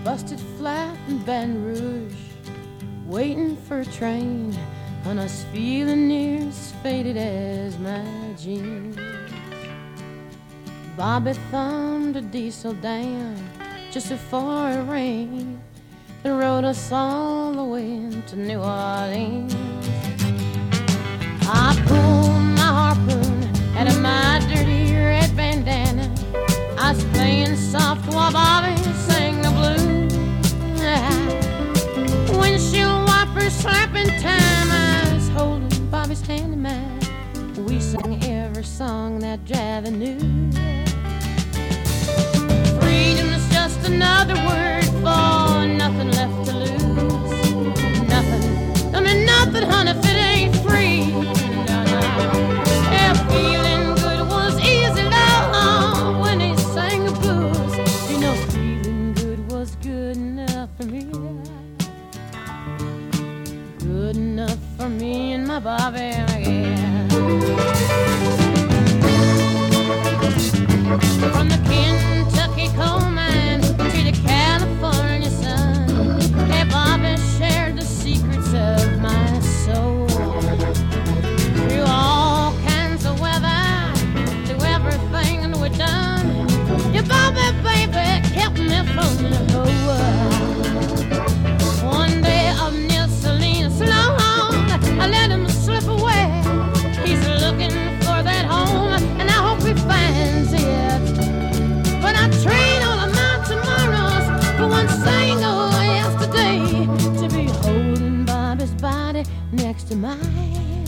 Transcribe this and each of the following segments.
busted flat in Baton Rouge, waiting for a train, and I was feeling near as faded as my jeans. Bobby thumbed a diesel down just before it rained and rode us all the way to New Orleans. I pulled my harpoon out of my dirty red bandana. I was playing soft while Bobby sang the blues. Windshield wipers slapping time, I was holding Bobby's hand in mine. We sang every song that Javi knew. Freedom is just another word for nothing left to lose. Nothing, don't mean nothing, honey, if it ain't free. No, no. Yeah, feeling good was easy, love, when he sang the blues. You know, feeling good was good enough for me. Good enough for me and my Bobby, yeah. From the Kentucky coal mine to the California sun, hey, Bobby shared the secrets of my soul. Through all kinds of weather, through everything that we've done, your Bobby, baby, kept me from the whole. One day up near Salinas, Sloan, I let him slip away. He's looking for that home, and I hope he finds it. But I trade all of my tomorrows for one single yesterday, to be holding Bobby's body next to mine.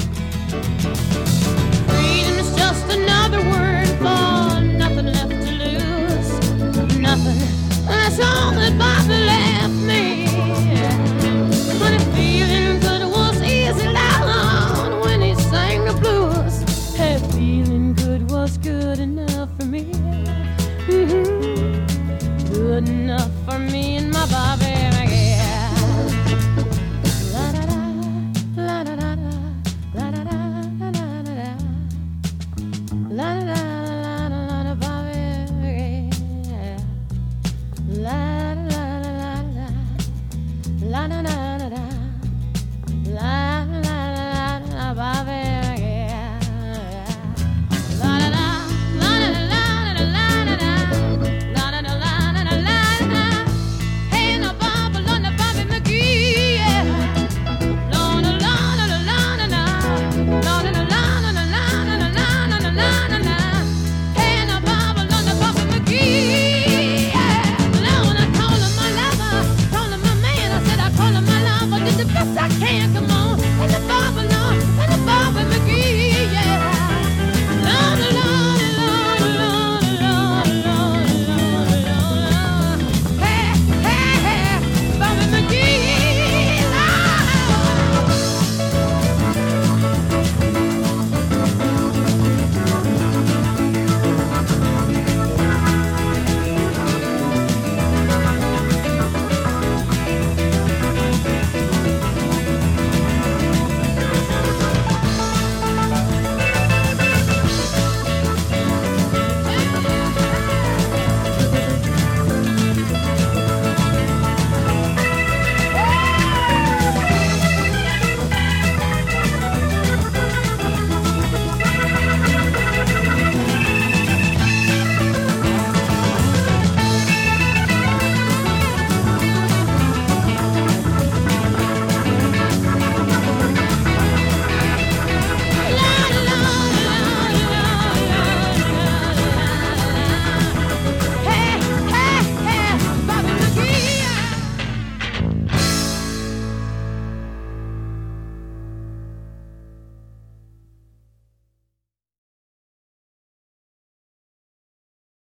Freedom is just another word for nothing left to lose. Nothing, that's all that Bobby left me. But if feeling good was easy, loud when he sang the blues, hey, feeling good was good enough for me. Mm-hmm. Good enough for me and my Bobby, yeah. La da da, la da da da, la da da da da da, la da da.